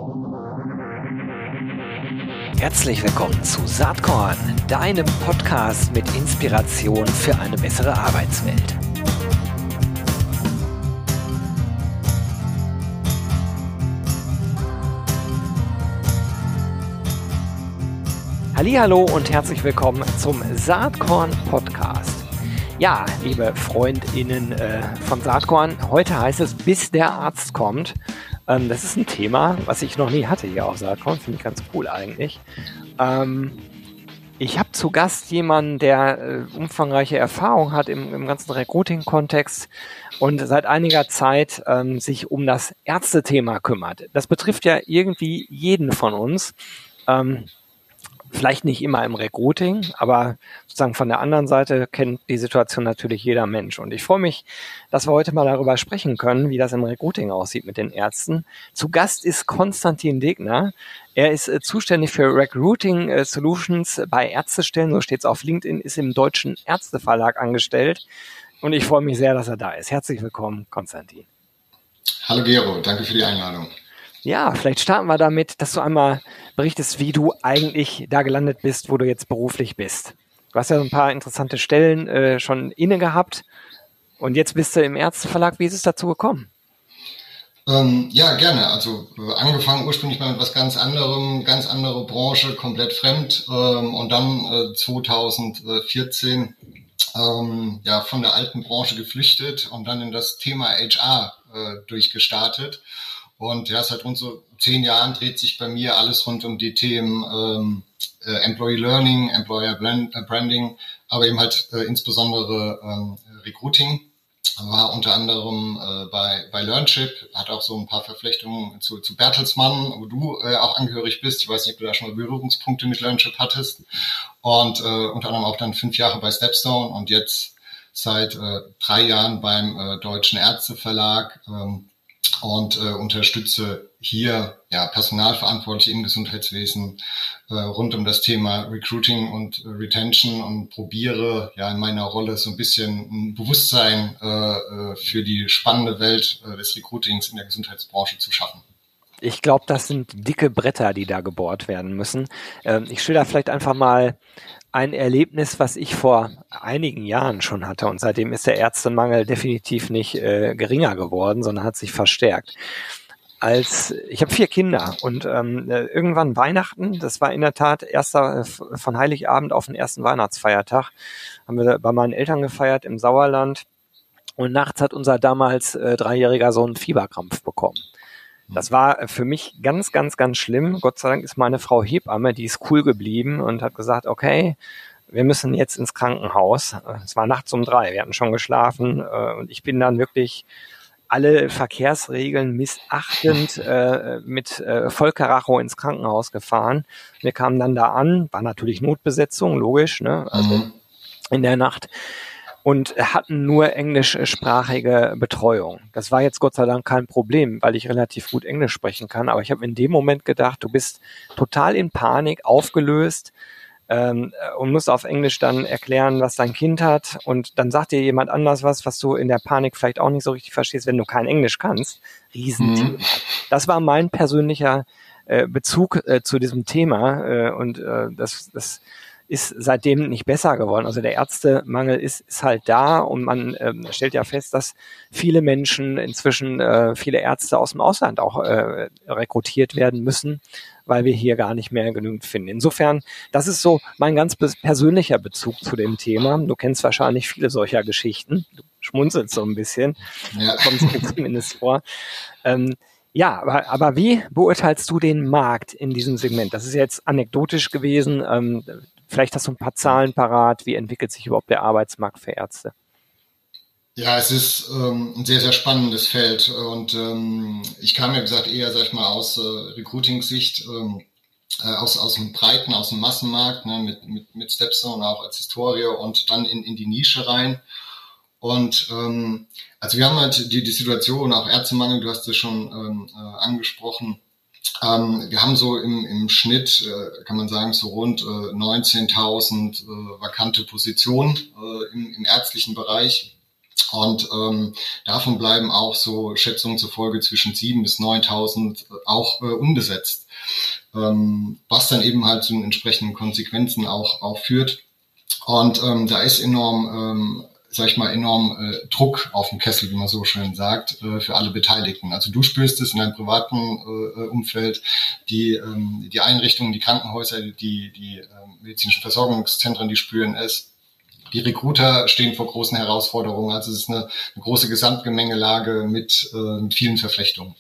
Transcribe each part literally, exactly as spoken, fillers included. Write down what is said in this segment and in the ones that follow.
Herzlich willkommen zu Saatkorn, deinem Podcast mit Inspiration für eine bessere Arbeitswelt. Hallihallo und herzlich willkommen zum Saatkorn Podcast. Ja, liebe FreundInnen äh, von Saatkorn, heute heißt es, bis der Arzt kommt. Ähm, das ist ein Thema, was ich noch nie hatte hier auf Saatkorn, finde ich ganz cool eigentlich. Ähm, ich habe zu Gast jemanden, der äh, umfangreiche Erfahrung hat im, im ganzen Recruiting-Kontext und seit einiger Zeit ähm, sich um das Ärztethema kümmert. Das betrifft ja irgendwie jeden von uns. Ähm, Vielleicht nicht immer im Recruiting, aber sozusagen von der anderen Seite kennt die Situation natürlich jeder Mensch. Und ich freue mich, dass wir heute mal darüber sprechen können, wie das im Recruiting aussieht mit den Ärzten. Zu Gast ist Konstantin Degner. Er ist äh, zuständig für Recruiting äh, Solutions bei Ärztestellen, so steht es auf LinkedIn, ist im Deutschen Ärzteverlag angestellt. Und ich freue mich sehr, dass er da ist. Herzlich willkommen, Konstantin. Hallo Gero, danke für die Einladung. Ja, vielleicht starten wir damit, dass du einmal berichtest, wie du eigentlich da gelandet bist, wo du jetzt beruflich bist. Du hast ja ein paar interessante Stellen äh, schon inne gehabt und jetzt bist du im Ärzteverlag. Wie ist es dazu gekommen? Ähm, ja, gerne. Also äh, angefangen ursprünglich mal mit was ganz anderem, ganz andere Branche, komplett fremd ähm, und dann äh, zweitausendvierzehn ähm, ja von der alten Branche geflüchtet und dann in das Thema H R äh, durchgestartet. Und ja, seit rund so zehn Jahren dreht sich bei mir alles rund um die Themen ähm, äh, Employee Learning, Employer Brand, äh, Branding, aber eben halt äh, insbesondere ähm, Recruiting. War unter anderem äh, bei bei Learnship, hat auch so ein paar Verflechtungen zu, zu Bertelsmann, wo du äh, auch angehörig bist. Ich weiß nicht, ob du da schon mal Berührungspunkte mit Learnship hattest. Und äh, unter anderem auch dann fünf Jahre bei Stepstone und jetzt seit äh, drei Jahren beim äh, Deutschen Ärzteverlag. Ähm, und äh, unterstütze hier ja Personalverantwortliche im Gesundheitswesen äh, rund um das Thema Recruiting und äh, Retention und probiere ja in meiner Rolle so ein bisschen ein Bewusstsein äh, für die spannende Welt äh, des Recruitings in der Gesundheitsbranche zu schaffen. Ich glaube, das sind dicke Bretter, die da gebohrt werden müssen. Ähm, ich schilder vielleicht einfach mal ein Erlebnis, was ich vor einigen Jahren schon hatte und seitdem ist der Ärztemangel definitiv nicht äh, geringer geworden, sondern hat sich verstärkt. Als ich habe vier Kinder und ähm, irgendwann Weihnachten, das war in der Tat erster von Heiligabend auf den ersten Weihnachtsfeiertag, haben wir bei meinen Eltern gefeiert im Sauerland und nachts hat unser damals äh, dreijähriger Sohn einen Fieberkrampf bekommen. Das war für mich ganz, ganz, ganz schlimm. Gott sei Dank ist meine Frau Hebamme, die ist cool geblieben und hat gesagt, okay, wir müssen jetzt ins Krankenhaus. Es war nachts um drei, wir hatten schon geschlafen und ich bin dann wirklich alle Verkehrsregeln missachtend äh, mit äh, Vollkaracho ins Krankenhaus gefahren. Wir kamen dann da an, war natürlich Notbesetzung, logisch, ne? Also mhm. in der Nacht. Und hatten nur englischsprachige Betreuung. Das war jetzt Gott sei Dank kein Problem, weil ich relativ gut Englisch sprechen kann. Aber ich habe in dem Moment gedacht, du bist total in Panik, aufgelöst ähm, und musst auf Englisch dann erklären, was dein Kind hat. Und dann sagt dir jemand anders was, was du in der Panik vielleicht auch nicht so richtig verstehst, wenn du kein Englisch kannst. Riesenthema. Mhm. Das war mein persönlicher äh, Bezug äh, zu diesem Thema. Äh, und äh, das... das ist seitdem nicht besser geworden. Also der Ärztemangel ist, ist halt da und man ähm, stellt ja fest, dass viele Menschen inzwischen, äh, viele Ärzte aus dem Ausland auch äh, rekrutiert werden müssen, weil wir hier gar nicht mehr genügend finden. Insofern, das ist so mein ganz persönlicher Bezug zu dem Thema. Du kennst wahrscheinlich viele solcher Geschichten. Du schmunzelst so ein bisschen. Ja. Kommt mir zumindest vor. Ähm, Ja, aber, aber wie beurteilst du den Markt in diesem Segment? Das ist jetzt anekdotisch gewesen. Ähm, vielleicht hast du ein paar Zahlen parat. Wie entwickelt sich überhaupt der Arbeitsmarkt für Ärzte? Ja, es ist ähm, ein sehr, sehr spannendes Feld. Und ähm, ich kam ja, wie gesagt, eher, sag ich mal, aus äh, Recruiting-Sicht, ähm, äh, aus, aus dem Breiten, aus dem Massenmarkt, ne, mit, mit, mit Stepstone auch als Historie und dann in, in die Nische rein. Und ähm, also wir haben halt die, die Situation, auch Ärztemangel, du hast es schon ähm, äh, angesprochen. Ähm, wir haben so im, im Schnitt, äh, kann man sagen, so rund äh, neunzehntausend äh, vakante Positionen äh, im, im ärztlichen Bereich. Und ähm, davon bleiben auch so Schätzungen zufolge zwischen sieben bis neuntausend auch äh, unbesetzt, ähm, was dann eben halt zu den entsprechenden Konsequenzen auch auch führt. Und ähm, da ist enorm, ähm, sag ich mal, enorm äh, Druck auf dem Kessel, wie man so schön sagt, äh, für alle Beteiligten. Also du spürst es in deinem privaten äh, Umfeld, die ähm, die Einrichtungen, die Krankenhäuser, die die äh, medizinischen Versorgungszentren, die spüren es. Die Recruiter stehen vor großen Herausforderungen. Also es ist eine, eine große Gesamtgemengelage mit, äh, mit vielen Verflechtungen.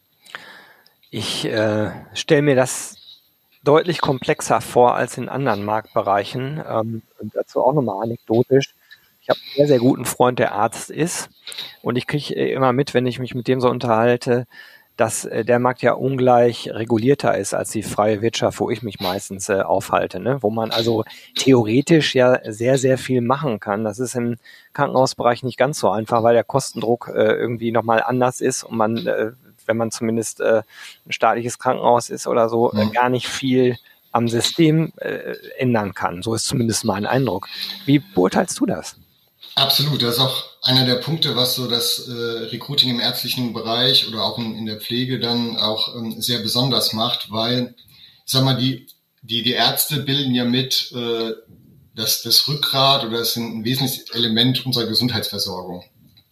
Ich äh, stelle mir das deutlich komplexer vor als in anderen Marktbereichen. Ähm, und dazu auch nochmal anekdotisch. Ich habe einen sehr, sehr guten Freund, der Arzt ist. Und ich kriege immer mit, wenn ich mich mit dem so unterhalte, dass äh, der Markt ja ungleich regulierter ist als die freie Wirtschaft, wo ich mich meistens äh, aufhalte, ne? Wo man also theoretisch ja sehr, sehr viel machen kann. Das ist im Krankenhausbereich nicht ganz so einfach, weil der Kostendruck äh, irgendwie nochmal anders ist und man, äh, wenn man zumindest äh, ein staatliches Krankenhaus ist oder so, äh, gar nicht viel am System äh, ändern kann. So ist zumindest mein Eindruck. Wie beurteilst du das? Absolut, das ist auch einer der Punkte, was so das äh, Recruiting im ärztlichen Bereich oder auch in, in der Pflege dann auch ähm, sehr besonders macht, weil, ich sag mal, die die die Ärzte bilden ja mit äh, das das Rückgrat oder das sind ein wesentliches Element unserer Gesundheitsversorgung.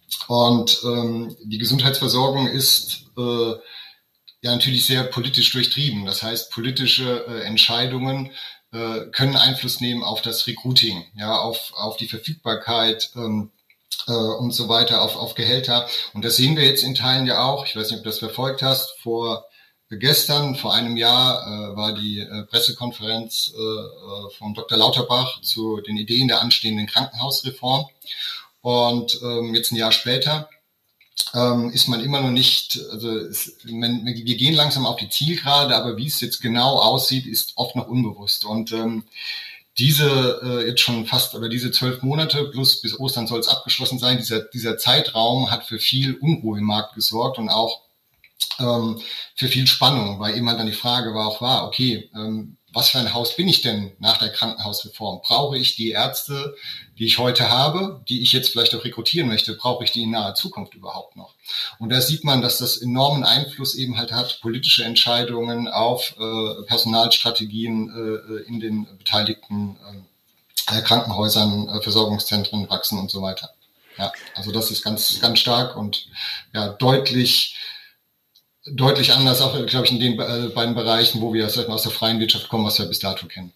Und ähm, die Gesundheitsversorgung ist äh, ja natürlich sehr politisch durchtrieben. Das heißt, politische äh, Entscheidungen äh, können Einfluss nehmen auf das Recruiting, ja, auf auf die Verfügbarkeit ähm, äh, und so weiter, auf auf Gehälter. Und das sehen wir jetzt in Teilen ja auch. Ich weiß nicht, ob du das verfolgt hast. Vor gestern, vor einem Jahr, äh, war die äh, Pressekonferenz äh, von Doktor Lauterbach zu den Ideen der anstehenden Krankenhausreform. Und ähm, jetzt ein Jahr später ähm, ist man immer noch nicht, also es, man, wir gehen langsam auf die Zielgerade, aber wie es jetzt genau aussieht, ist oft noch unbewusst. Und ähm, diese äh, jetzt schon fast, oder diese zwölf Monate plus bis Ostern soll es abgeschlossen sein, dieser, dieser Zeitraum hat für viel Unruhe im Markt gesorgt und auch ähm, für viel Spannung, weil eben halt dann die Frage war auch war, okay, ähm, was für ein Haus bin ich denn nach der Krankenhausreform? Brauche ich die Ärzte, die ich heute habe, die ich jetzt vielleicht auch rekrutieren möchte, brauche ich die in naher Zukunft überhaupt noch? Und da sieht man, dass das enormen Einfluss eben halt hat, politische Entscheidungen auf äh, Personalstrategien äh, in den beteiligten äh, Krankenhäusern, äh, Versorgungszentren, Praxen und so weiter. Ja, also das ist ganz, ganz stark und ja deutlich deutlich anders, auch, glaube ich, in den äh, beiden Bereichen, wo wir aus der freien Wirtschaft kommen, was wir bis dato kennen.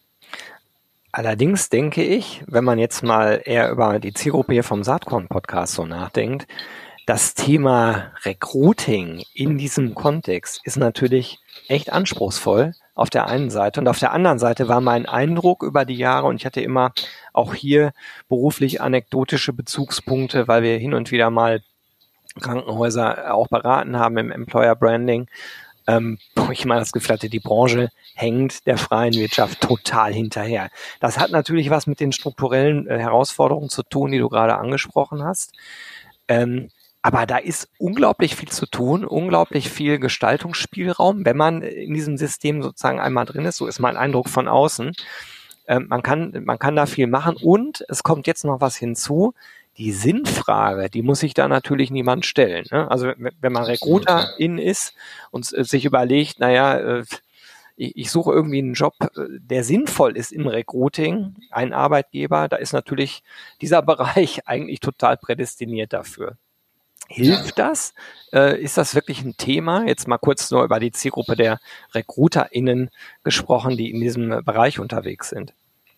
Allerdings denke ich, wenn man jetzt mal eher über die Zielgruppe hier vom Saatkorn-Podcast so nachdenkt, das Thema Recruiting in diesem Kontext ist natürlich echt anspruchsvoll auf der einen Seite. Und auf der anderen Seite war mein Eindruck über die Jahre, und ich hatte immer auch hier beruflich anekdotische Bezugspunkte, weil wir hin und wieder mal Krankenhäuser auch beraten haben im Employer Branding, ähm, wo ich mal das Gefühl hatte, die Branche hängt der freien Wirtschaft total hinterher. Das hat natürlich was mit den strukturellen äh, Herausforderungen zu tun, die du gerade angesprochen hast. Ähm, aber da ist unglaublich viel zu tun, unglaublich viel Gestaltungsspielraum, wenn man in diesem System sozusagen einmal drin ist. So ist mein Eindruck von außen. Ähm, man kann, man kann da viel machen, und es kommt jetzt noch was hinzu. Die Sinnfrage, die muss sich da natürlich niemand stellen, ne? Also wenn man Recruiterin ist und sich überlegt, naja, ich, ich suche irgendwie einen Job, der sinnvoll ist im Recruiting, einen Arbeitgeber, da ist natürlich dieser Bereich eigentlich total prädestiniert dafür. Hilft das? Äh, ist das wirklich ein Thema? Jetzt mal kurz nur über die Zielgruppe der RecruiterInnen gesprochen, die in diesem Bereich unterwegs sind.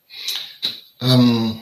Ähm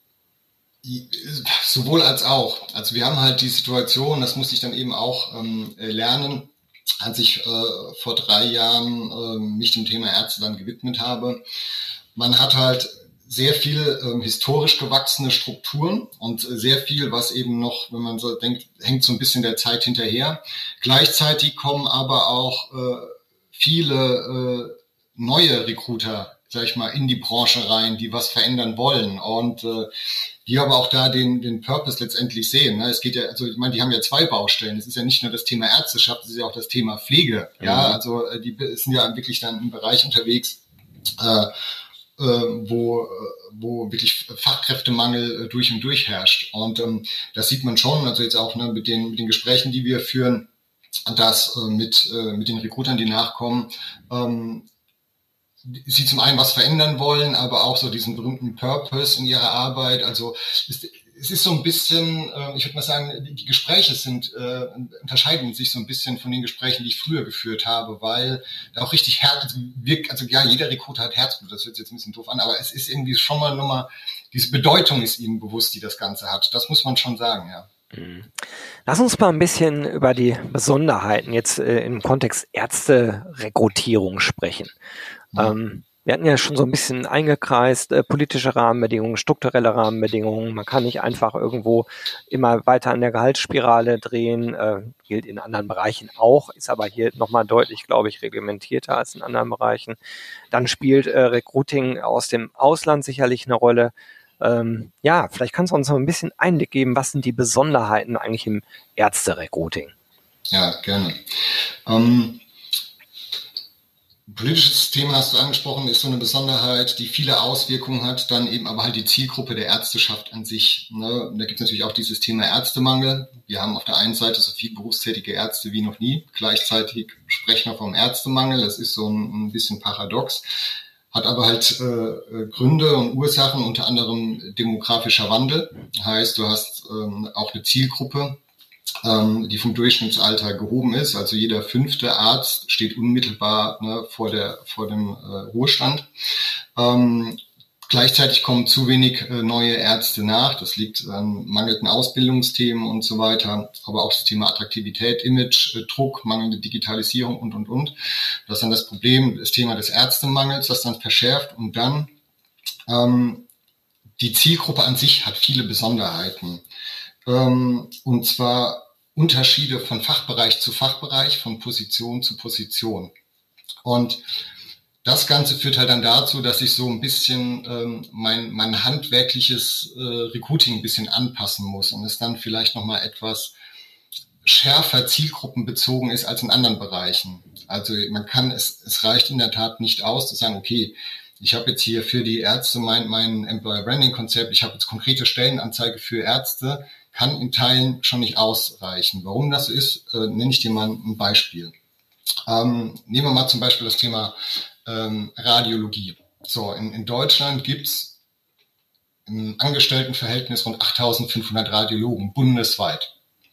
Sowohl als auch. Also wir haben halt die Situation, das musste ich dann eben auch ähm, lernen, als ich äh, vor drei Jahren äh, mich dem Thema Ärzte dann gewidmet habe. Man hat halt sehr viel ähm, historisch gewachsene Strukturen und sehr viel, was eben noch, wenn man so denkt, hängt so ein bisschen der Zeit hinterher. Gleichzeitig kommen aber auch äh, viele äh, neue Recruiter, sag ich mal, in die Branche rein, die was verändern wollen und äh, die aber auch da den den Purpose letztendlich sehen. Ne? Es geht ja, also ich meine, die haben ja zwei Baustellen. Es ist ja nicht nur das Thema Ärzteschaft, es ist ja auch das Thema Pflege. Mhm. Ja, also die sind ja wirklich dann im Bereich unterwegs, äh, äh, wo, wo wirklich Fachkräftemangel äh, durch und durch herrscht. Und ähm, das sieht man schon, also jetzt auch ne, mit den, mit den Gesprächen, die wir führen, dass äh, mit, äh, mit den Recruitern, die nachkommen, ähm, sie zum einen was verändern wollen, aber auch so diesen berühmten Purpose in ihrer Arbeit. Also es, es ist so ein bisschen, äh, ich würde mal sagen, die, die Gespräche sind äh, unterscheiden sich so ein bisschen von den Gesprächen, die ich früher geführt habe, weil da auch richtig Herz wirkt. Also ja, jeder Recruiter hat Herzblut, das hört sich jetzt ein bisschen doof an, aber es ist irgendwie schon mal nochmal, diese Bedeutung ist ihnen bewusst, die das Ganze hat. Das muss man schon sagen, ja. Lass uns mal ein bisschen über die Besonderheiten jetzt äh, im Kontext Ärzterekrutierung sprechen. Mhm. Ähm, wir hatten ja schon so ein bisschen eingekreist, äh, politische Rahmenbedingungen, strukturelle Rahmenbedingungen. Man kann nicht einfach irgendwo immer weiter an der Gehaltsspirale drehen, äh, gilt in anderen Bereichen auch, ist aber hier nochmal deutlich, glaube ich, reglementierter als in anderen Bereichen. Dann spielt äh, Recruiting aus dem Ausland sicherlich eine Rolle. Ähm, ja, vielleicht kannst du uns noch ein bisschen Einblick geben, was sind die Besonderheiten eigentlich im Ärzte-Recruiting? Ja, gerne. Ähm, politisches Thema hast du angesprochen, ist so eine Besonderheit, die viele Auswirkungen hat, dann eben aber halt die Zielgruppe der Ärzteschaft an sich. Ne? Da gibt es natürlich auch dieses Thema Ärztemangel. Wir haben auf der einen Seite so viele berufstätige Ärzte wie noch nie. Gleichzeitig sprechen wir vom Ärztemangel. Das ist so ein, ein bisschen paradox. Hat aber halt äh, Gründe und Ursachen, unter anderem demografischer Wandel. Heißt, du hast ähm, auch eine Zielgruppe, ähm, die vom Durchschnittsalter gehoben ist. Also jeder fünfte Arzt steht unmittelbar ne, vor der vor dem äh, Ruhestand. Ähm, Gleichzeitig kommen zu wenig äh, neue Ärzte nach. Das liegt an mangelnden Ausbildungsthemen und so weiter. Aber auch das Thema Attraktivität, Image, äh, Druck, mangelnde Digitalisierung und, und, und. Das ist dann das Problem, das Thema des Ärztemangels, das dann verschärft. Und dann ähm, die Zielgruppe an sich hat viele Besonderheiten. Ähm, und zwar Unterschiede von Fachbereich zu Fachbereich, von Position zu Position. Und das Ganze führt halt dann dazu, dass ich so ein bisschen ähm, mein, mein handwerkliches äh, Recruiting ein bisschen anpassen muss und es dann vielleicht nochmal etwas schärfer zielgruppenbezogen ist als in anderen Bereichen. Also man kann, es, es reicht in der Tat nicht aus zu sagen, okay, ich habe jetzt hier für die Ärzte mein, mein Employer Branding Konzept, ich habe jetzt konkrete Stellenanzeige für Ärzte, kann in Teilen schon nicht ausreichen. Warum das so ist, äh, nenne ich dir mal ein Beispiel. Ähm, nehmen wir mal zum Beispiel das Thema ähm, Radiologie. So, in, in Deutschland gibt's im Angestelltenverhältnis rund achttausendfünfhundert Radiologen bundesweit.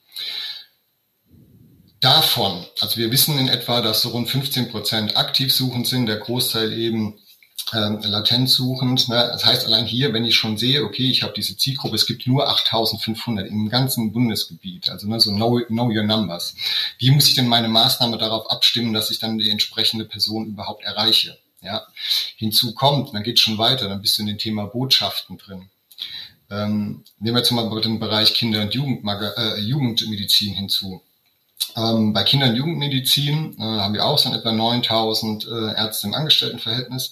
Davon, also wir wissen in etwa, dass so rund fünfzehn Prozent aktiv suchend sind, der Großteil eben ähm, latent suchend. Ne? Das heißt, allein hier, wenn ich schon sehe, okay, ich habe diese Zielgruppe, es gibt nur achttausendfünfhundert im ganzen Bundesgebiet, also ne, so know, know your numbers. Wie muss ich denn meine Maßnahme darauf abstimmen, dass ich dann die entsprechende Person überhaupt erreiche? Ja, hinzu kommt, dann geht es schon weiter, dann bist du in dem Thema Botschaften drin. Ähm, nehmen wir zum Beispiel den Bereich Kinder- und Jugendmaga- äh, Jugendmedizin hinzu. Ähm, bei Kinder- und Jugendmedizin äh, haben wir auch so etwa neuntausend äh, Ärzte im Angestelltenverhältnis.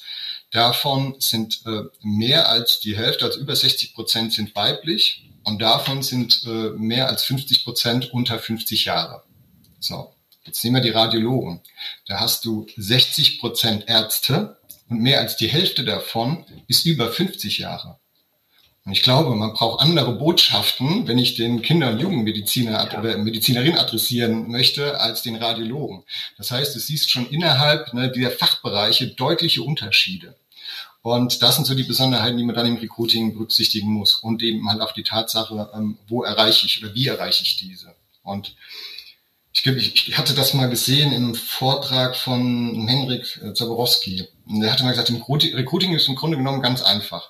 Davon sind äh, mehr als die Hälfte, also über sechzig Prozent sind weiblich und davon sind äh, mehr als fünfzig Prozent unter fünfzig Jahre. So, jetzt nehmen wir die Radiologen. Da hast du sechzig Prozent Ärzte und mehr als die Hälfte davon ist über fünfzig Jahre. Und ich glaube, man braucht andere Botschaften, wenn ich den Kinder- und Jugendmediziner ja. oder Medizinerin adressieren möchte, als den Radiologen. Das heißt, du siehst schon innerhalb ne, dieser Fachbereiche deutliche Unterschiede. Und das sind so die Besonderheiten, die man dann im Recruiting berücksichtigen muss. Und eben halt auch die Tatsache, ähm, wo erreiche ich oder wie erreiche ich diese. Und ich, ich hatte das mal gesehen im Vortrag von Henrik Zaborowski. Der hatte mal gesagt, im Recruiting ist im Grunde genommen ganz einfach.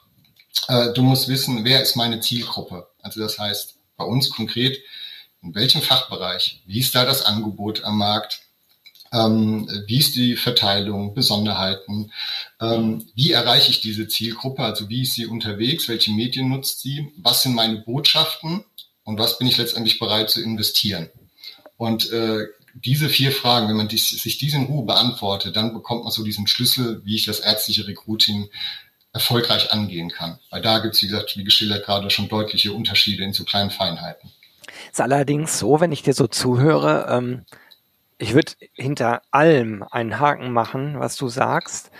Du musst wissen, wer ist meine Zielgruppe. Also das heißt, bei uns konkret, in welchem Fachbereich, wie ist da das Angebot am Markt, ähm, wie ist die Verteilung, Besonderheiten, ähm, wie erreiche ich diese Zielgruppe, also wie ist sie unterwegs, welche Medien nutzt sie, was sind meine Botschaften und was bin ich letztendlich bereit zu investieren. Und äh, diese vier Fragen, wenn man die, sich diese in Ruhe beantwortet, dann bekommt man so diesen Schlüssel, wie ich das ärztliche Recruiting erfolgreich angehen kann. Weil da gibt es, wie gesagt, wie geschildert gerade, schon deutliche Unterschiede in so kleinen Feinheiten. Ist allerdings so, wenn ich dir so zuhöre, ähm, ich würde hinter allem einen Haken machen, was du sagst,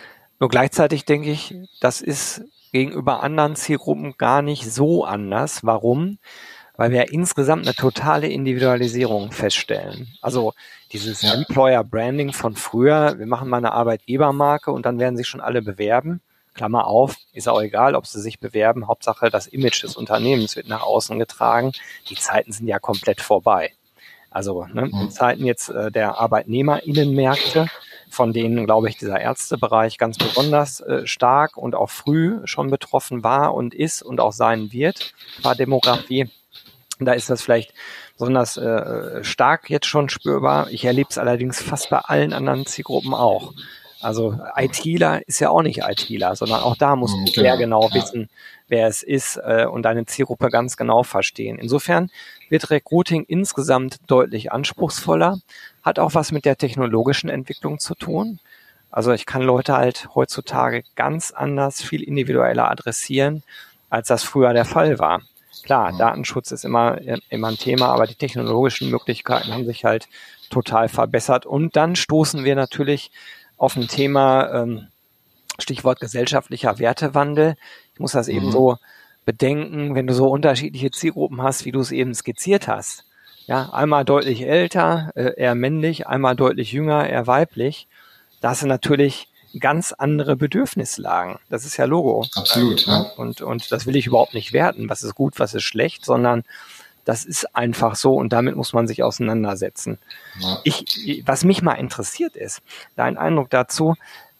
Nur gleichzeitig denke ich, das ist gegenüber anderen Zielgruppen gar nicht so anders. Warum? Weil wir ja insgesamt eine totale Individualisierung feststellen. Also dieses Ja. Employer Branding von früher, wir machen mal eine Arbeitgebermarke und dann werden sich schon alle bewerben. Klammer auf, ist auch egal, ob sie sich bewerben. Hauptsache, das Image des Unternehmens wird nach außen getragen. Die Zeiten sind ja komplett vorbei. Also ne, in Zeiten jetzt äh, der ArbeitnehmerInnenmärkte, von denen, glaube ich, dieser Ärztebereich ganz besonders äh, stark und auch früh schon betroffen war und ist und auch sein wird, war Demografie. Da ist das vielleicht besonders äh, stark jetzt schon spürbar. Ich erlebe es allerdings fast bei allen anderen Zielgruppen auch. Also ITler ist ja auch nicht ITler, sondern auch da musst du Genau, sehr genau ja. wissen, wer es ist äh, und deine Zielgruppe ganz genau verstehen. Insofern wird Recruiting insgesamt deutlich anspruchsvoller, hat auch was mit der technologischen Entwicklung zu tun. Also ich kann Leute halt heutzutage ganz anders, viel individueller adressieren, als das früher der Fall war. Klar, Datenschutz ist immer, immer ein Thema, aber die technologischen Möglichkeiten haben sich halt total verbessert. Und dann stoßen wir natürlich auf ein Thema, ähm, Stichwort gesellschaftlicher Wertewandel. Ich muss das mhm. eben so bedenken, wenn du so unterschiedliche Zielgruppen hast, wie du es eben skizziert hast. Ja, einmal deutlich älter, äh, eher männlich, einmal deutlich jünger, eher weiblich. Da hast du natürlich ganz andere Bedürfnislagen. Das ist ja Logo. Absolut, ja. Und, und das will ich überhaupt nicht werten. Was ist gut, was ist schlecht, sondern das ist einfach so und damit muss man sich auseinandersetzen. Ja. Ich, was mich mal interessiert ist, dein Eindruck dazu,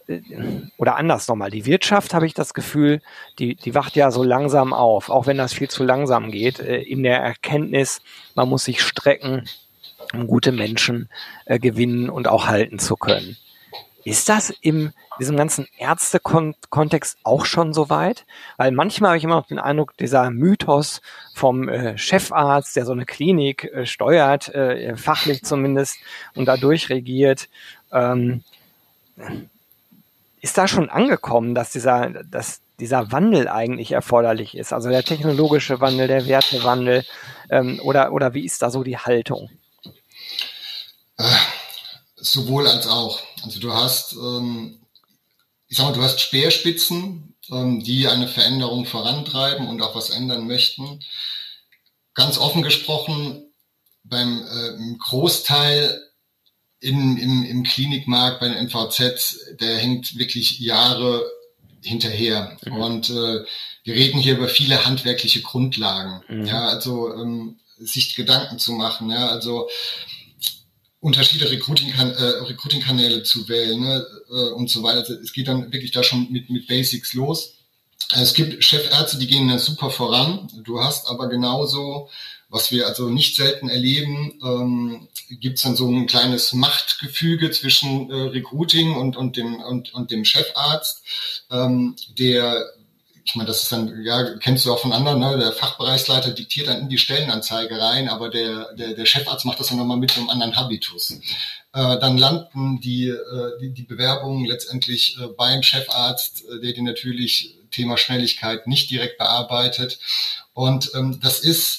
oder anders nochmal, die Wirtschaft, habe ich das Gefühl, die, die wacht ja so langsam auf, auch wenn das viel zu langsam geht, in der Erkenntnis, man muss sich strecken, um gute Menschen äh, gewinnen und auch halten zu können. Ist das in diesem ganzen Ärztekontext auch schon so weit? Weil manchmal habe ich immer noch den Eindruck, dieser Mythos vom äh, Chefarzt, der so eine Klinik äh, steuert, äh, fachlich zumindest, und dadurch regiert, ähm, ist da schon angekommen, dass dieser, dass dieser Wandel eigentlich erforderlich ist? Also der technologische Wandel, der Wertewandel, ähm, oder, oder wie ist da so die Haltung? Äh. Sowohl als auch. Also du hast, ähm, ich sag mal, du hast Speerspitzen, ähm, die eine Veränderung vorantreiben und auch was ändern möchten. Ganz offen gesprochen, beim äh, Großteil in, im, im Klinikmarkt, bei den M V Z, der hängt wirklich Jahre hinterher. Mhm. Und äh, wir reden hier über viele handwerkliche Grundlagen. Mhm. Ja, also ähm, sich Gedanken zu machen. Ja, also unterschiedliche Recruiting-Kan- äh, Recruiting-Kanäle zu wählen, ne, äh, und so weiter. Also es geht dann wirklich da schon mit, mit Basics los. Es gibt Chefärzte, die gehen da super voran. Du hast aber genauso, was wir also nicht selten erleben, ähm, gibt es dann so ein kleines Machtgefüge zwischen äh, Recruiting und, und, dem, und, und dem Chefarzt, ähm, der, ich meine, das ist dann, ja, kennst du auch von anderen, ne? Der Fachbereichsleiter diktiert dann in die Stellenanzeige rein, aber der, der, der Chefarzt macht das dann nochmal mit einem anderen Habitus. Äh, dann landen die, äh, die, die Bewerbungen letztendlich äh, beim Chefarzt, äh, der die natürlich Thema Schnelligkeit nicht direkt bearbeitet. Und ähm, das ist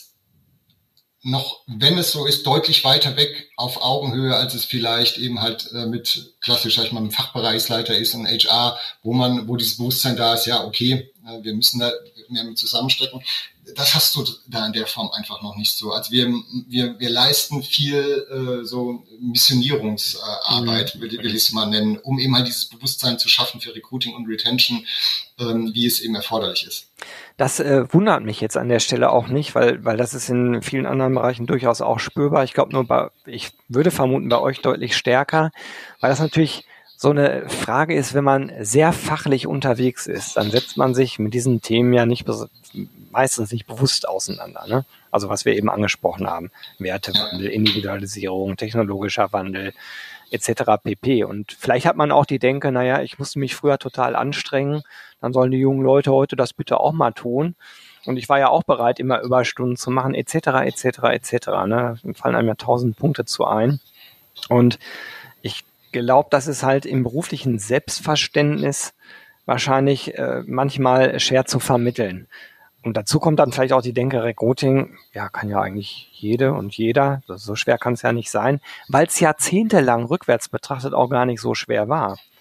noch, wenn es so ist, deutlich weiter weg auf Augenhöhe, als es vielleicht eben halt äh, mit klassisch, sag ich mal, einem Fachbereichsleiter ist und H R, wo man, wo dieses Bewusstsein da ist, ja, okay, äh, wir müssen da mehr mit zusammenstecken. Das hast du da in der Form einfach noch nicht so. Also wir, wir, wir leisten viel äh, so Missionierungsarbeit, äh, will, will ich es mal nennen, um eben halt dieses Bewusstsein zu schaffen für Recruiting und Retention, ähm, wie es eben erforderlich ist. Das äh, wundert mich jetzt an der Stelle auch nicht, weil weil das ist in vielen anderen Bereichen durchaus auch spürbar. Ich glaube nur bei, ich würde vermuten, bei euch deutlich stärker, weil das natürlich so eine Frage ist, wenn man sehr fachlich unterwegs ist, dann setzt man sich mit diesen Themen ja nicht meistens nicht bewusst auseinander, ne? Also was wir eben angesprochen haben, Wertewandel, Individualisierung, technologischer Wandel et cetera pp. Und vielleicht hat man auch die Denke, naja, ich musste mich früher total anstrengen, dann sollen die jungen Leute heute das bitte auch mal tun. Und ich war ja auch bereit, immer Überstunden zu machen, et cetera, et cetera, et cetera. Ne? Da fallen einem ja tausend Punkte zu ein. Und ich glaube, das ist halt im beruflichen Selbstverständnis wahrscheinlich äh, manchmal schwer zu vermitteln. Und dazu kommt dann vielleicht auch die Denke, Recruiting, ja, kann ja eigentlich jede und jeder, so schwer kann es ja nicht sein, weil es jahrzehntelang rückwärts betrachtet auch gar nicht so schwer war.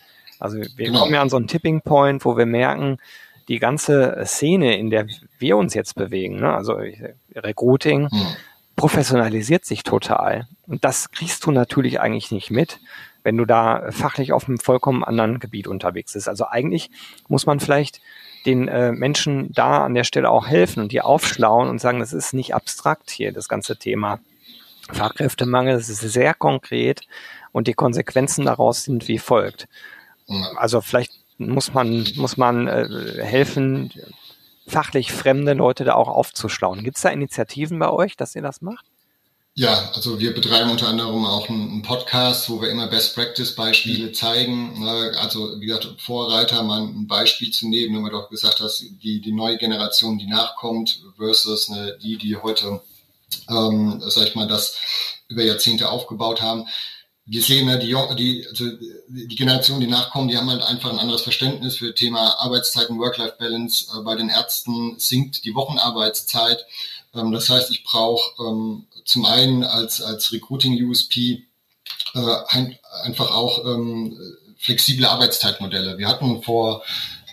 Also wir Genau. kommen ja an so einen Tipping Point, wo wir merken, die ganze Szene, in der wir uns jetzt bewegen, ne? Also Recruiting, Hm. professionalisiert sich total. Und das kriegst du natürlich eigentlich nicht mit, wenn du da fachlich auf einem vollkommen anderen Gebiet unterwegs bist. Also eigentlich muss man vielleicht den äh, Menschen da an der Stelle auch helfen und die aufschlauen und sagen, das ist nicht abstrakt hier, das ganze Thema Fachkräftemangel, das ist sehr konkret und die Konsequenzen daraus sind wie folgt. Hm. Also vielleicht muss man, muss man äh, helfen, fachlich fremde Leute da auch aufzuschlauen. Gibt es da Initiativen bei euch, dass ihr das macht? Ja, also wir betreiben unter anderem auch einen Podcast, wo wir immer Best-Practice-Beispiele mhm. zeigen. Also wie gesagt, Vorreiter, mal ein Beispiel zu nehmen, wenn man doch gesagt hat, die, die neue Generation, die nachkommt, versus ne, die, die heute, ähm, sag ich mal, das über Jahrzehnte aufgebaut haben. Wir sehen, ne, die, die, also die Generation, die nachkommen, die haben halt einfach ein anderes Verständnis für Thema Arbeitszeiten, Work-Life-Balance. Bei den Ärzten sinkt die Wochenarbeitszeit. Das heißt, ich brauche ähm, zum einen als als Recruiting-U S P äh, ein, einfach auch ähm, flexible Arbeitszeitmodelle. Wir hatten vor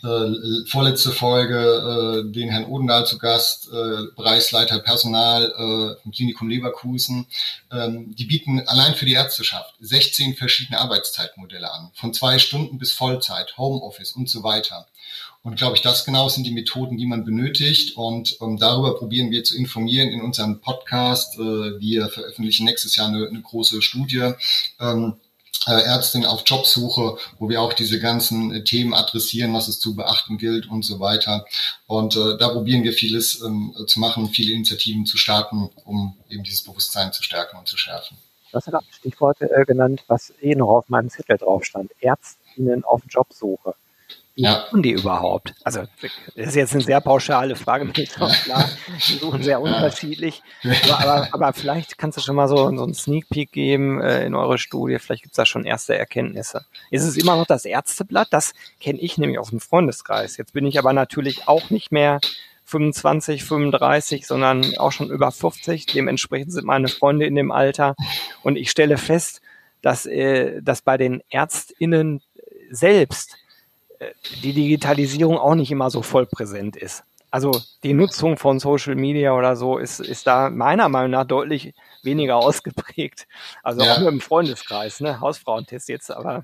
äh, vorletzte Folge äh, den Herrn Odendahl zu Gast, äh, Bereichsleiter Personal äh, im Klinikum Leverkusen. Ähm, die bieten allein für die Ärzteschaft sechzehn verschiedene Arbeitszeitmodelle an, von zwei Stunden bis Vollzeit, Homeoffice und so weiter. Und glaube ich, das genau sind die Methoden, die man benötigt. Und ähm, darüber probieren wir zu informieren in unserem Podcast. Äh, wir veröffentlichen nächstes Jahr eine, eine große Studie, ähm, äh, Ärztin auf Jobsuche, wo wir auch diese ganzen äh, Themen adressieren, was es zu beachten gilt und so weiter. Und äh, da probieren wir vieles ähm, zu machen, viele Initiativen zu starten, um eben dieses Bewusstsein zu stärken und zu schärfen. Du hast ja gerade Stichworte äh, genannt, was eh noch auf meinem Zettel drauf stand. Ärztinnen auf Jobsuche. Wie Ja. suchen die überhaupt? Also das ist jetzt eine sehr pauschale Frage, mir ist auch klar, die suchen sehr unterschiedlich. Aber, aber, aber vielleicht kannst du schon mal so, so einen Sneak Peek geben äh, in eure Studie, vielleicht gibt es da schon erste Erkenntnisse. Ist es immer noch das Ärzteblatt? Das kenne ich nämlich aus dem Freundeskreis. Jetzt bin ich aber natürlich auch nicht mehr fünfundzwanzig, fünfunddreißig, sondern auch schon über fünfzig. Dementsprechend sind meine Freunde in dem Alter. Und ich stelle fest, dass, äh, dass bei den ÄrztInnen selbst die Digitalisierung auch nicht immer so voll präsent ist. Also die Nutzung von Social Media oder so ist, ist da meiner Meinung nach deutlich weniger ausgeprägt. Also ja. Auch nur im Freundeskreis, ne? Hausfrauentest jetzt, aber.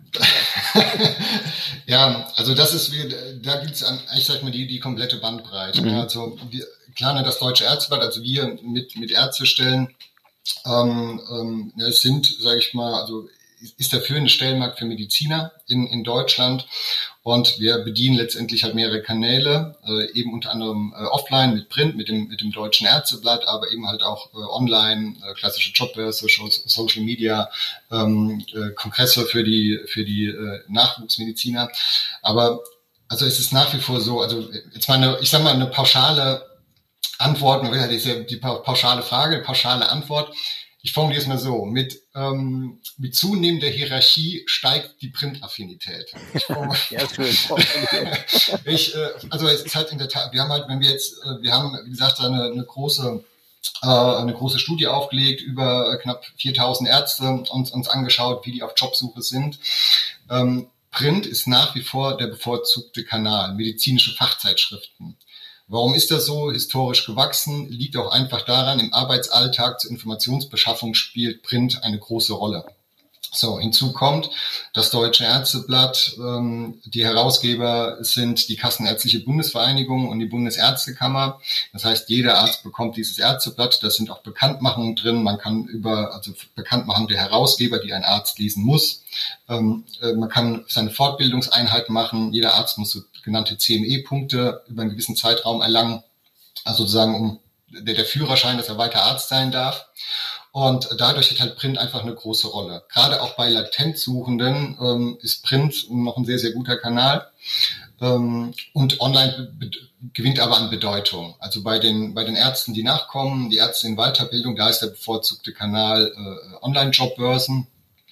Ja, also das ist, da gibt es eigentlich, sag ich mal, die, die komplette Bandbreite. Mhm. Also wir, klar, ne, das Deutsche Ärzteblatt, also wir mit, mit Ärztestellen, ähm, ähm, es sind, sage ich mal, also ist der führende Stellenmarkt für Mediziner in, in Deutschland. Und wir bedienen letztendlich halt mehrere Kanäle, äh, eben unter anderem äh, offline mit Print, mit dem mit dem Deutschen Ärzteblatt, aber eben halt auch äh, online, äh, klassische Jobbörse, Social Media, ähm, äh, Kongresse für die für die äh, Nachwuchsmediziner. Aber also es ist nach wie vor so, also jetzt mal eine, ich sag mal eine pauschale Antwort, man will halt die, die pauschale Frage, pauschale Antwort. Ich formuliere es mal so, mit, ähm, mit zunehmender Hierarchie steigt die Printaffinität. Ja, schön. ich, äh, also es ist halt in der Tat, wir haben halt, wenn wir jetzt, äh, wir haben, wie gesagt, eine, eine große äh, eine große Studie aufgelegt, über knapp viertausend Ärzte uns, uns angeschaut, wie die auf Jobsuche sind. Ähm, Print ist nach wie vor der bevorzugte Kanal, medizinische Fachzeitschriften. Warum ist das so? Historisch gewachsen, liegt auch einfach daran, im Arbeitsalltag zur Informationsbeschaffung spielt Print eine große Rolle. So, hinzu kommt das Deutsche Ärzteblatt. Ähm, die Herausgeber sind die Kassenärztliche Bundesvereinigung und die Bundesärztekammer. Das heißt, jeder Arzt bekommt dieses Ärzteblatt. Da sind auch Bekanntmachungen drin. Man kann über, also Bekanntmachung der Herausgeber, die ein Arzt lesen muss. Ähm, äh, man kann seine Fortbildungseinheit machen. Jeder Arzt muss so genannte C M E-Punkte über einen gewissen Zeitraum erlangen. Also sozusagen um der, der Führerschein, dass er weiter Arzt sein darf. Und dadurch hat halt Print einfach eine große Rolle. Gerade auch bei Latentsuchenden ähm, ist Print noch ein sehr, sehr guter Kanal. Ähm, und online be- gewinnt aber an Bedeutung. Also bei den bei den Ärzten, die nachkommen, die Ärzte in Weiterbildung, da ist der bevorzugte Kanal äh, Online-Jobbörsen.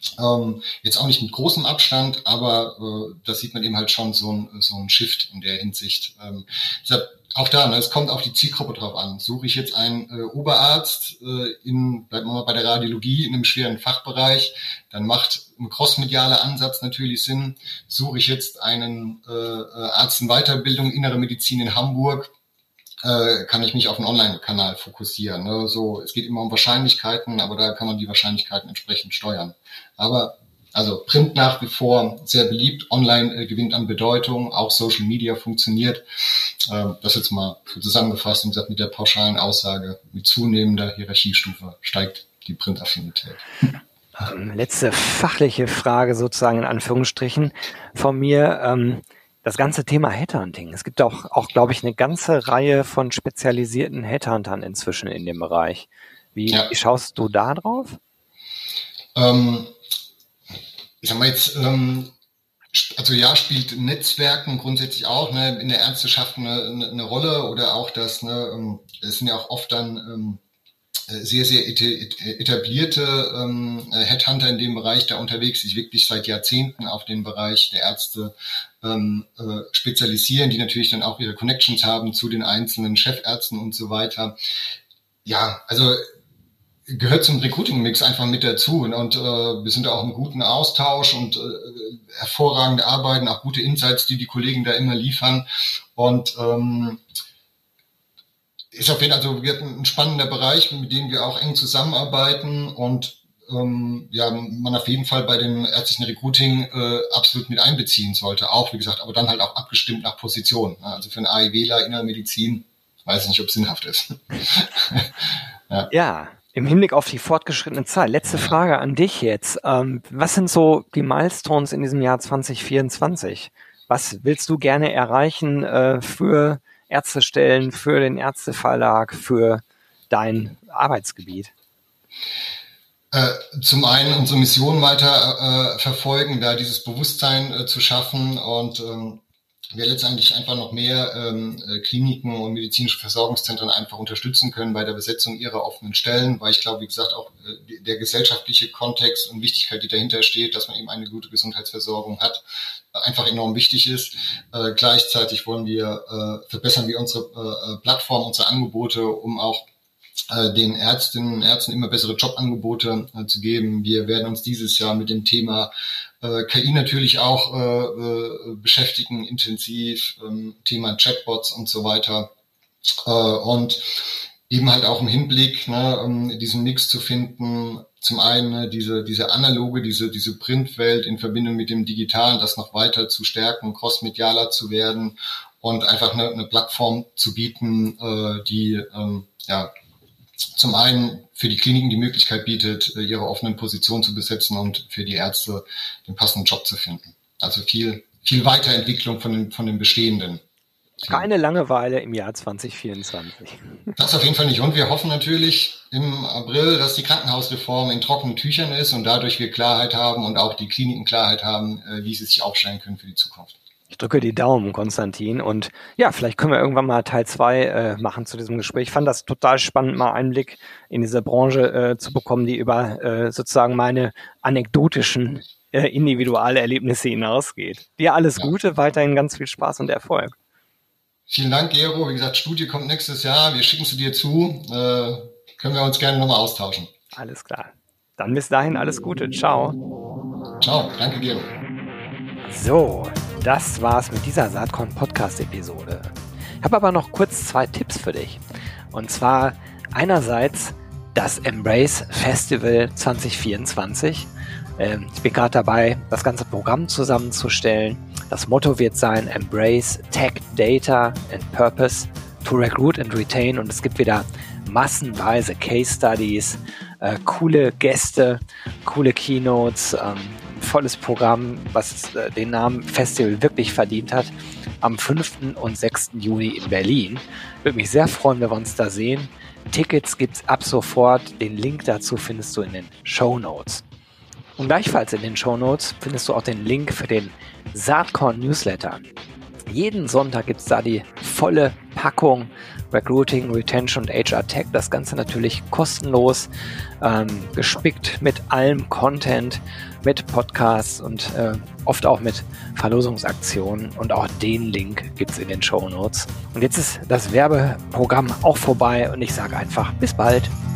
Ähm, jetzt auch nicht mit großem Abstand, aber äh, da sieht man eben halt schon so ein, so ein Shift in der Hinsicht. Ähm, deshalb auch da, ne, es kommt auf die Zielgruppe drauf an. Suche ich jetzt einen äh, Oberarzt äh, in, bleiben wir mal bei der Radiologie, in einem schweren Fachbereich, dann macht ein crossmedialer Ansatz natürlich Sinn. Suche ich jetzt einen äh, Arzt in Weiterbildung, innere Medizin in Hamburg, äh, kann ich mich auf einen Online-Kanal fokussieren. Ne? So, es geht immer um Wahrscheinlichkeiten, aber da kann man die Wahrscheinlichkeiten entsprechend steuern. Aber also Print nach wie vor sehr beliebt, Online äh, gewinnt an Bedeutung, auch Social Media funktioniert. Äh, das jetzt mal so zusammengefasst und gesagt, mit der pauschalen Aussage, mit zunehmender Hierarchiestufe steigt die Printaffinität. Ähm, letzte fachliche Frage sozusagen in Anführungsstrichen von mir. Ähm, das ganze Thema Headhunting. Es gibt auch, auch glaube ich, eine ganze Reihe von spezialisierten Headhuntern inzwischen in dem Bereich. Wie, ja. wie schaust du da drauf? Ähm, ich sag mal jetzt, ähm, also ja, spielt Netzwerken grundsätzlich auch ne, in der Ärzteschaft eine, eine, eine Rolle oder auch das, ne, es sind ja auch oft dann ähm, sehr, sehr etablierte ähm, Headhunter in dem Bereich da unterwegs, die sich wirklich seit Jahrzehnten auf den Bereich der Ärzte ähm, äh, spezialisieren, die natürlich dann auch ihre Connections haben zu den einzelnen Chefärzten und so weiter. Ja, also gehört zum Recruiting-Mix einfach mit dazu und, und äh, wir sind auch im guten Austausch und äh, hervorragende Arbeiten, auch gute Insights, die die Kollegen da immer liefern und ähm, ist auf jeden Fall also ein spannender Bereich, mit dem wir auch eng zusammenarbeiten und ähm, ja, man auf jeden Fall bei dem ärztlichen Recruiting äh, absolut mit einbeziehen sollte, auch wie gesagt, aber dann halt auch abgestimmt nach Position. Also für einen AIWler Innere Medizin weiß ich nicht, ob es sinnhaft ist. ja. ja, im Hinblick auf die fortgeschrittene Zeit. Letzte Frage an dich jetzt. Ähm, was sind so die Milestones in diesem Jahr zwanzig vierundzwanzig? Was willst du gerne erreichen äh, für Ärztestellen, für den Ärzteverlag, für dein Arbeitsgebiet? Äh, zum einen unsere Mission weiter äh, verfolgen, da dieses Bewusstsein äh, zu schaffen und ähm, wir letztendlich einfach noch mehr ähm, Kliniken und medizinische Versorgungszentren einfach unterstützen können bei der Besetzung ihrer offenen Stellen, weil ich glaube, wie gesagt, auch äh, der gesellschaftliche Kontext und Wichtigkeit, die dahinter steht, dass man eben eine gute Gesundheitsversorgung hat, einfach enorm wichtig ist. Äh, gleichzeitig wollen wir äh, verbessern wir unsere äh, Plattform, unsere Angebote, um auch äh, den Ärztinnen und Ärzten immer bessere Jobangebote äh, zu geben. Wir werden uns dieses Jahr mit dem Thema äh, K I natürlich auch äh, äh, beschäftigen, intensiv, ähm, Thema Chatbots und so weiter. Äh, und eben halt auch im Hinblick, ne, um diesen Mix zu finden, zum einen ne, diese diese analoge, diese diese Printwelt in Verbindung mit dem Digitalen, das noch weiter zu stärken, crossmedialer zu werden und einfach eine, eine Plattform zu bieten, äh, die ähm, ja zum einen für die Kliniken die Möglichkeit bietet, ihre offenen Positionen zu besetzen und für die Ärzte den passenden Job zu finden. Also viel viel Weiterentwicklung von den von den bestehenden. Keine Langeweile im Jahr zwanzig vierundzwanzig. Das auf jeden Fall nicht. Und wir hoffen natürlich im April, dass die Krankenhausreform in trockenen Tüchern ist und dadurch wir Klarheit haben und auch die Kliniken Klarheit haben, wie sie sich aufstellen können für die Zukunft. Ich drücke die Daumen, Konstantin. Und ja, vielleicht können wir irgendwann mal Teil zwei äh, machen zu diesem Gespräch. Ich fand das total spannend, mal Einblick in diese Branche äh, zu bekommen, die über äh, sozusagen meine anekdotischen äh, Individualerlebnisse hinausgeht. Dir alles ja. Gute, weiterhin ganz viel Spaß und Erfolg. Vielen Dank, Gero. Wie gesagt, Studie kommt nächstes Jahr. Wir schicken sie dir zu. Äh, können wir uns gerne nochmal austauschen. Alles klar. Dann bis dahin alles Gute. Ciao. Ciao. Danke, Gero. So, das war's mit dieser Saatkorn-Podcast-Episode. Ich habe aber noch kurz zwei Tipps für dich. Und zwar einerseits das Embrace Festival zwanzig vierundzwanzig. Ähm, ich bin gerade dabei, das ganze Programm zusammenzustellen. Das Motto wird sein, Embrace Tech, Data and Purpose to Recruit and Retain. Und es gibt wieder massenweise Case Studies, äh, coole Gäste, coole Keynotes, ähm, volles Programm, was äh, den Namen Festival wirklich verdient hat. Am fünften und sechsten Juni in Berlin. Würde mich sehr freuen, wenn wir uns da sehen. Tickets gibt's ab sofort. Den Link dazu findest du in den Shownotes. Und gleichfalls in den Shownotes findest du auch den Link für den Saatkorn Newsletter. Jeden Sonntag gibt es da die volle Packung Recruiting, Retention und H R Tech. Das Ganze natürlich kostenlos, ähm, gespickt mit allem Content, mit Podcasts und äh, oft auch mit Verlosungsaktionen. Und auch den Link gibt's in den Shownotes. Und jetzt ist das Werbeprogramm auch vorbei und ich sage einfach bis bald.